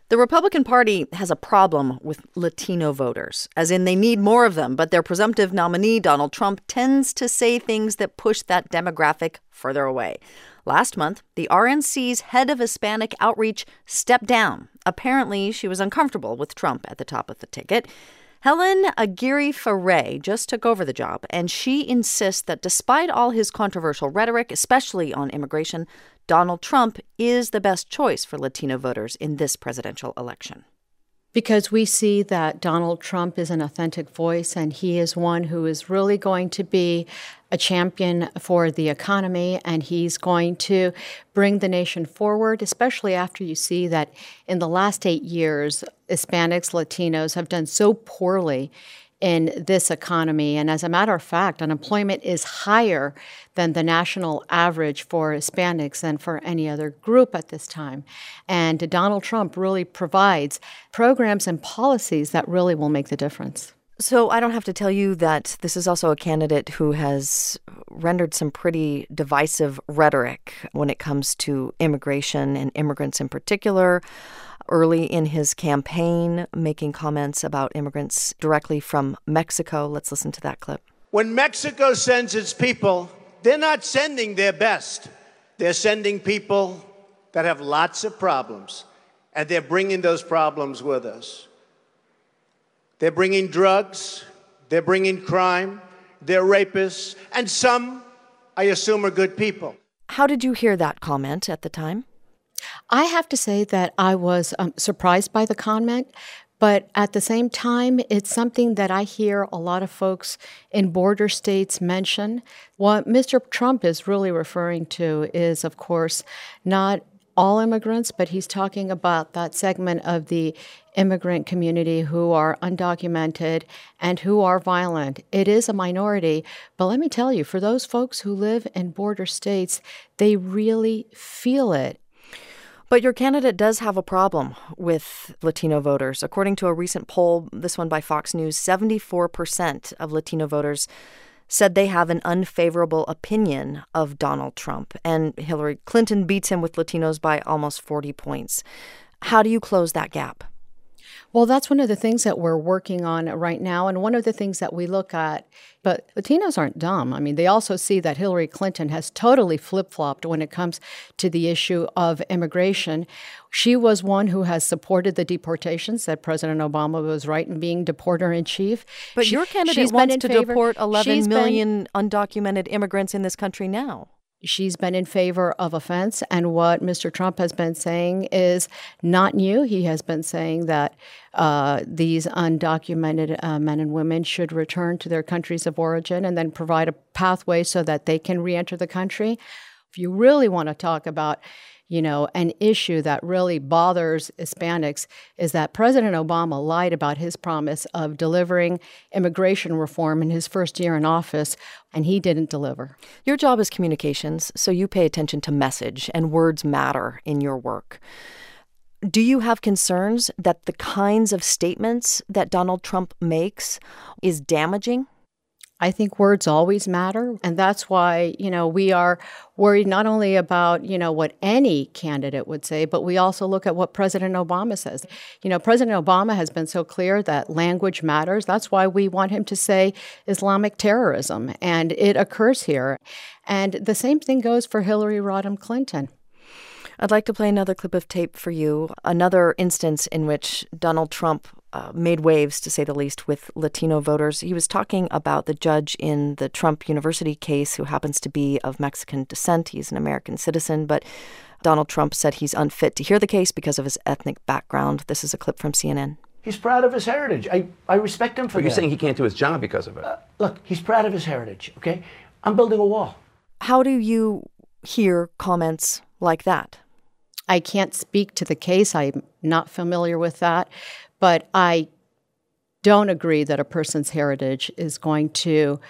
The Republican Party has a problem with Latino voters, as in they need more of them, but their presumptive nominee, Donald Trump, tends to say things that push that demographic further away. Last month, the RNC's head of Hispanic outreach stepped down. Apparently, she was uncomfortable with Trump at the top of the ticket. Helen Aguirre-Ferrer just took over the job, and she insists that despite all his controversial rhetoric, especially on immigration, Donald Trump is the best choice for Latino voters in this presidential election. Because we see that Donald Trump is an authentic voice, and he is one who is really going to be a champion for the economy, and he's going to bring the nation forward, especially after you see that in the last 8 years, Hispanics, Latinos have done so poorly in this economy. And as a matter of fact, unemployment is higher than the national average for Hispanics and for any other group at this time. And Donald Trump really provides programs and policies that really will make the difference. So I don't have to tell you that this is also a candidate who has rendered some pretty divisive rhetoric when it comes to immigration and immigrants in particular. Early in his campaign, making comments about immigrants directly from Mexico. Let's listen to that clip. When Mexico sends its people, they're not sending their best. They're sending people that have lots of problems, and they're bringing those problems with us. They're bringing drugs, they're bringing crime, they're rapists, and some, I assume, are good people. How did you hear that comment at the time? I have to say that I was surprised by the comment, but at the same time, it's something that I hear a lot of folks in border states mention. What Mr. Trump is really referring to is, of course, not all immigrants, but he's talking about that segment of the immigrant community who are undocumented and who are violent. It is a minority, but let me tell you, for those folks who live in border states, they really feel it. But your candidate does have a problem with Latino voters. According to a recent poll, this one by Fox News, 74% of Latino voters said they have an unfavorable opinion of Donald Trump. And Hillary Clinton beats him with Latinos by almost 40 points. How do you close that gap? Well, that's one of the things that we're working on right now, and one of the things that we look at. But Latinos aren't dumb. I mean, they also see that Hillary Clinton has totally flip-flopped when it comes to the issue of immigration. She was one who has supported the deportations, that President Obama was right in being deporter-in-chief. But your candidate wants to deport 11 million undocumented immigrants in this country now. She's been in favor of a fence, and what Mr. Trump has been saying is not new. He has been saying that these undocumented men and women should return to their countries of origin and then provide a pathway so that they can reenter the country. If you really want to talk about an issue that really bothers Hispanics is that President Obama lied about his promise of delivering immigration reform in his first year in office, and he didn't deliver. Your job is communications, so you pay attention to message, and words matter in your work. Do you have concerns that the kinds of statements that Donald Trump makes is damaging? I think words always matter, and that's why, we are worried not only about, what any candidate would say, but we also look at what President Obama says. President Obama has been so clear that language matters. That's why we want him to say Islamic terrorism, and it occurs here. And the same thing goes for Hillary Rodham Clinton. I'd like to play another clip of tape for you, another instance in which Donald Trump made waves, to say the least, with Latino voters. He was talking about the judge in the Trump University case who happens to be of Mexican descent. He's an American citizen, but Donald Trump said he's unfit to hear the case because of his ethnic background. This is a clip from CNN. He's proud of his heritage. I respect him for that. But you're saying he can't do his job because of it. Look, he's proud of his heritage, okay? I'm building a wall. How do you hear comments like that? I can't speak to the case. I'm not familiar with that. But I don't agree that a person's heritage is going to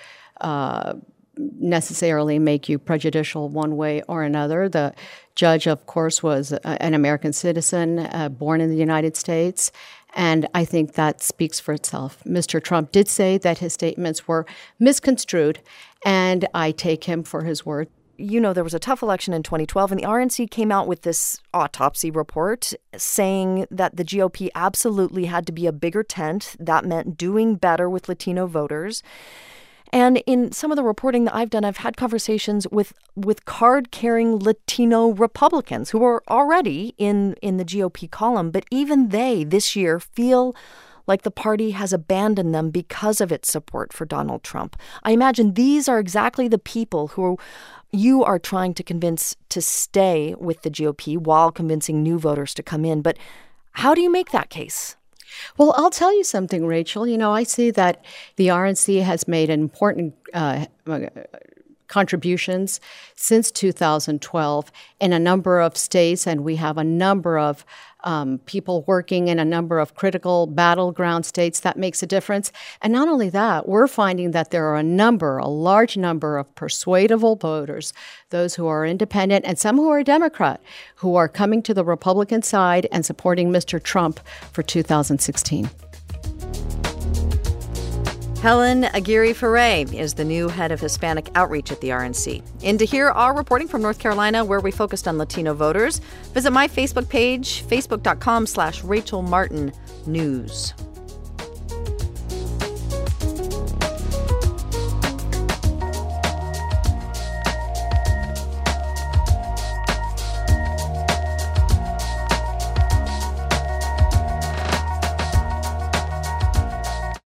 necessarily make you prejudicial one way or another. The judge, of course, was an American citizen, born in the United States, and I think that speaks for itself. Mr. Trump did say that his statements were misconstrued, and I take him for his word. there was a tough election in 2012, and the RNC came out with this autopsy report saying that the GOP absolutely had to be a bigger tent. That meant doing better with Latino voters. And in some of the reporting that I've done, I've had conversations with card-carrying Latino Republicans who are already in the GOP column. But even they, this year, feel like the party has abandoned them because of its support for Donald Trump. I imagine these are exactly the people who you are trying to convince to stay with the GOP while convincing new voters to come in. But how do you make that case? Well, I'll tell you something, Rachel. I see that the RNC has made important contributions since 2012 in a number of states, and we have a number of people working in a number of critical battleground states. That makes a difference. And not only that, we're finding that there are a large number of persuadable voters, those who are independent and some who are Democrat, who are coming to the Republican side and supporting Mr. Trump for 2016. Helen Aguirre-Ferrer is the new head of Hispanic outreach at the RNC. And to hear our reporting from North Carolina, where we focused on Latino voters, visit my Facebook page, facebook.com/Rachel Martin News.